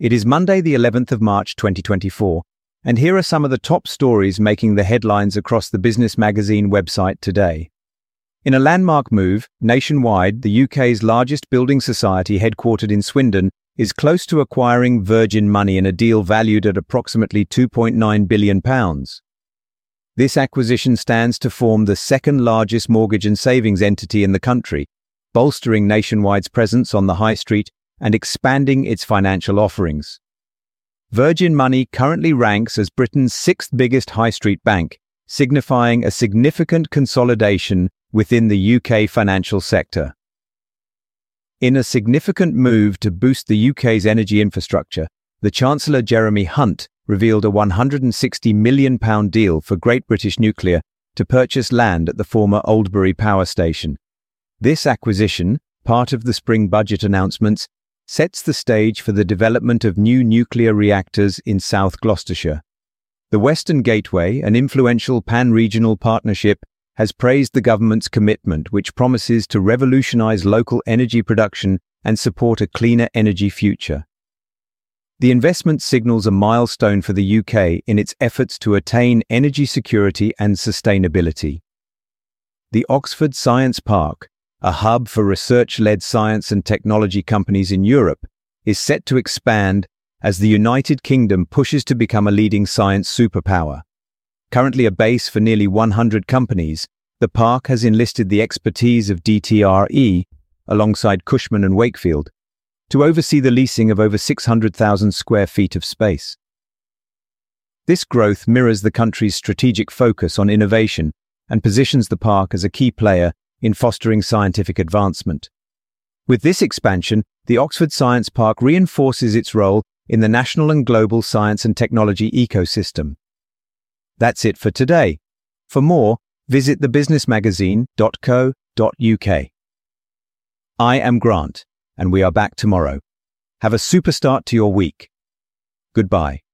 It is Monday, the 11th of March 2024, and here are some of the top stories making the headlines across the Business Magazine website today. In a landmark move, Nationwide, the UK's largest building society headquartered in Swindon, is close to acquiring Virgin Money in a deal valued at approximately £2.9 billion. This acquisition stands to form the second largest mortgage and savings entity in the country, bolstering Nationwide's presence on the high street and expanding its financial offerings. Virgin Money currently ranks as Britain's sixth biggest high street bank, signifying a significant consolidation within the UK financial sector. In a significant move to boost the UK's energy infrastructure, the Chancellor Jeremy Hunt revealed a £160 million deal for Great British Nuclear to purchase land at the former Oldbury Power Station. This acquisition, part of the spring budget announcements, sets the stage for the development of new nuclear reactors in South Gloucestershire. The Western Gateway, an influential pan-regional partnership, has praised the government's commitment, which promises to revolutionise local energy production and support a cleaner energy future. The investment signals a milestone for the UK in its efforts to attain energy security and sustainability. The Oxford Science Park, a hub for research-led science and technology companies in Europe, is set to expand as the United Kingdom pushes to become a leading science superpower. Currently a base for nearly 100 companies, the park has enlisted the expertise of DTRE, alongside Cushman & Wakefield, to oversee the leasing of over 600,000 square feet of space. This growth mirrors the country's strategic focus on innovation and positions the park as a key player in fostering scientific advancement. With this expansion, the Oxford Science Park reinforces its role in the national and global science and technology ecosystem. That's it for today. For more, visit thebusinessmagazine.co.uk. I am Grant, and we are back tomorrow. Have a super start to your week. Goodbye.